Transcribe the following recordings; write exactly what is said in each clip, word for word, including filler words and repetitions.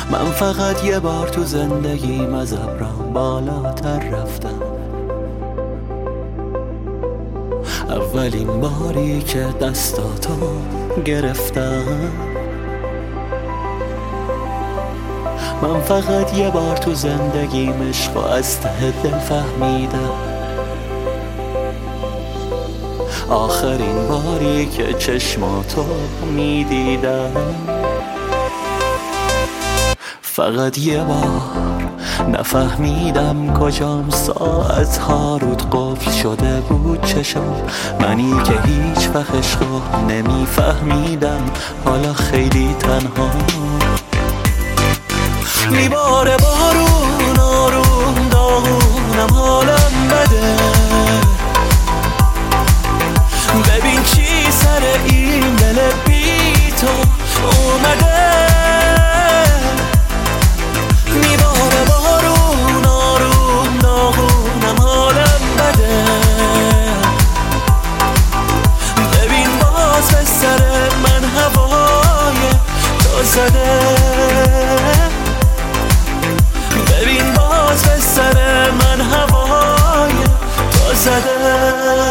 من فقط یه بار تو زندگیم از ابرام بالاتر رفتم. اولین باری که دستاتو گرفتم. من فقط یه بار تو زندگیم عشق و از ته دل فهمیدم. آخرین باری که چشماتو میدیدم. فقط یه بار نفهمیدم کجام، ساعتها رود قفل شده بود چشم. منی که هیچ وقت عشقو نمیفهمیدم، حالا خیلی تنها. میباره بارون آروم داغونم، حالم بده. ببین چی سر این دل بی تو اومده. میباره بارون آروم داغونم، حالم بده. ببین باز به سر من هوای تو زده. ببین باز به سر من هوای تو زده.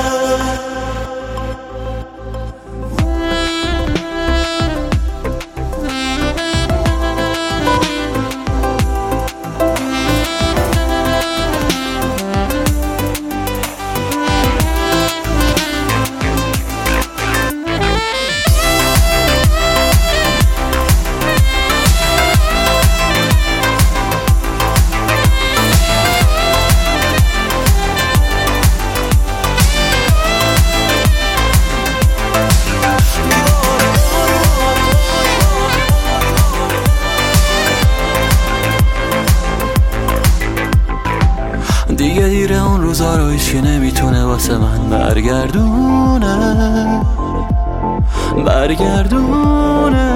دیگه دیره اون روزا رو هیچکی نمیتونه واسه من برگردونه برگردونه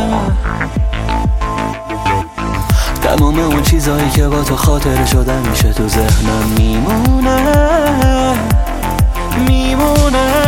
تمام اون چیزایی که با تو خاطره شدن میشه تو ذهنم میمونه میمونه